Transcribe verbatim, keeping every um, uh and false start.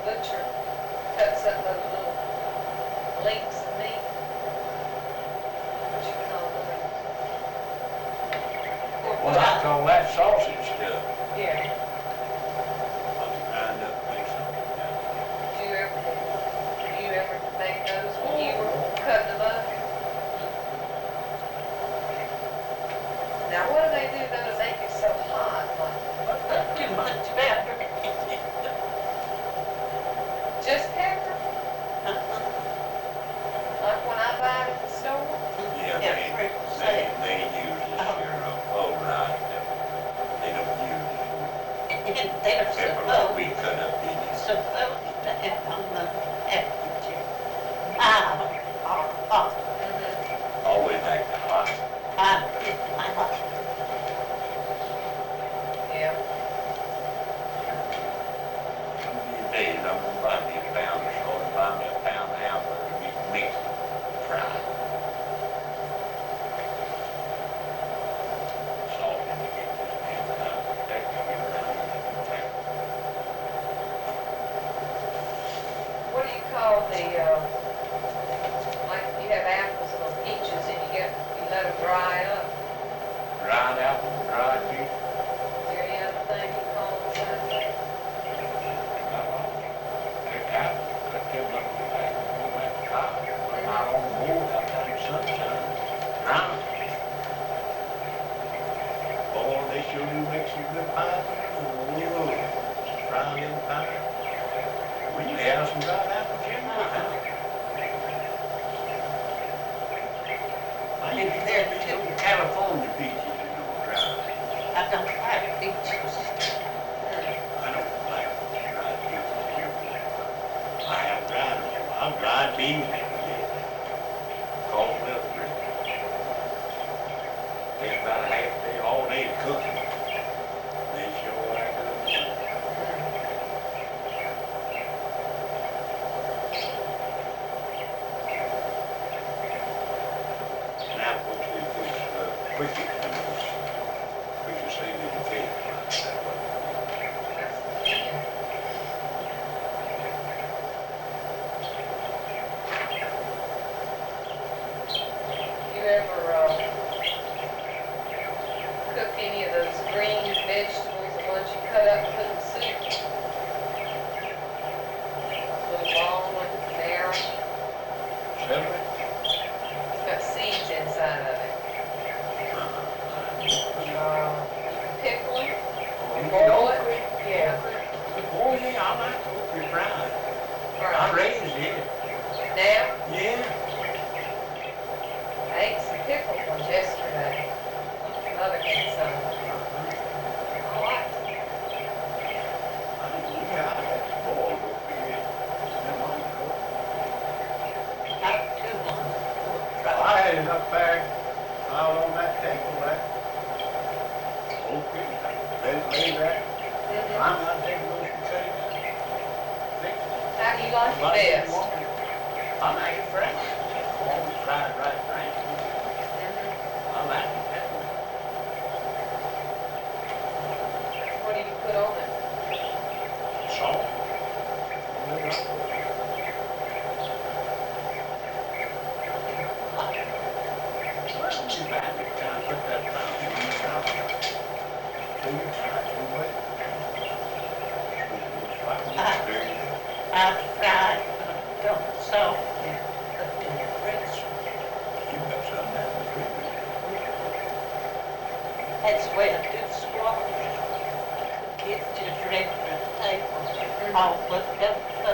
butcher cuts up those little links of meat. What you call those? Well, I call that sausage stuff. Yeah. Grind up, make something. Did you ever, did you ever make those when you were cutting them up? Now, what do they do though to make it so hot? Like, Too much better. just pepper? Like when I buy it at the store? Yeah, Yeah, they, for they, sale. they use this here, uh, oh, right, they don't use And they're this pepper like we supposed, cut up in it. supposed to have on the package, mild or hot. Mm-hmm. Always like the hot. I did my hot. Yeah. These days, I'm gonna buy me a pound or so, and buy me a pound of hamburger, and you mix it, fry it. Salt in it, get this thing done, take it, get it done, take it. What do you call the, uh, like you have apples or peaches and you get, you let them dry up? Dried apple, dried peach, Is there any other thing you call them? take out, cut them up, like, go back to top, put them out on the board, outside the sunshine, drown them. Boy, they sure do make some good pie. Whoa, fry them pie. We may have some dried apples in my house. I ain't there till California peaches, you know, dried. I don't like peaches. I don't like dried peaches. I have dried them. I've dried beans, yeah. Cold weather drink. Takes about a half day, all day to cook them. They sure are good. Now, folks, they put, uh, quickest, quickest thing you can take. That way. You ever, uh, cook any of those green vegetables, the ones you cut up and put in soup? Little long one, narrow, Celery? it's got seeds inside of it. Uh, pickle it, You boil know, it, yeah. oh, yeah, I like okra fried. I Right. raised it. Now, Yeah. I ate some pickled ones yesterday. Mother had some. I liked it. I think we got it. Boiled okra, yeah. Then one cook. I do want to try. I had it up there, out on that table, that okra, let it lay there. Mhm. I'm not taking those and cutting it. Fix it. How do you like it Like you best? want it. I like it fresh. Always fried right frank. Mhm. I like it that way. What do you put on it? Salt. Well, I put Well, too bad, we kind of put that down in the south. Two years out, two way. I've tried, but don't salt and put in the freezer. You got some down the street. That's the way I do squash. It's just ready for the table, all put up, up.